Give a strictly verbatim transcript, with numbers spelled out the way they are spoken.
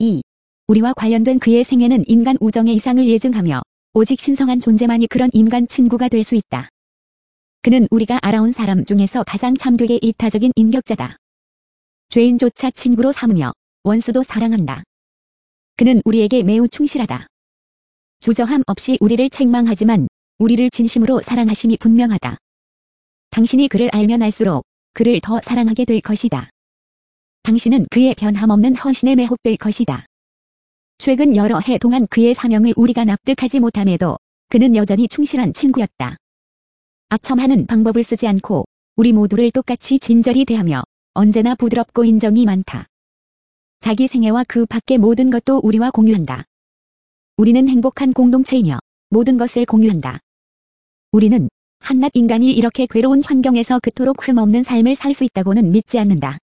이. 우리와 관련된 그의 생애는 인간 우정의 이상을 예증하며 오직 신성한 존재만이 그런 인간 친구가 될 수 있다. 그는 우리가 알아온 사람 중에서 가장 참되게 이타적인 인격자다. 죄인조차 친구로 삼으며 원수도 사랑한다. 그는 우리에게 매우 충실하다. 주저함 없이 우리를 책망하지만 우리를 진심으로 사랑하심이 분명하다. 당신이 그를 알면 알수록 그를 더 사랑하게 될 것이다. 당신은 그의 변함없는 헌신에 매혹될 것이다. 최근 여러 해 동안 그의 사명을 우리가 납득하지 못함에도 그는 여전히 충실한 친구였다. 악첨하는 방법을 쓰지 않고 우리 모두를 똑같이 진절히 대하며 언제나 부드럽고 인정이 많다. 자기 생애와 그 밖의 모든 것도 우리와 공유한다. 우리는 행복한 공동체이며 모든 것을 공유한다. 우리는 한낱 인간이 이렇게 괴로운 환경에서 그토록 흠없는 삶을 살 수 있다고는 믿지 않는다.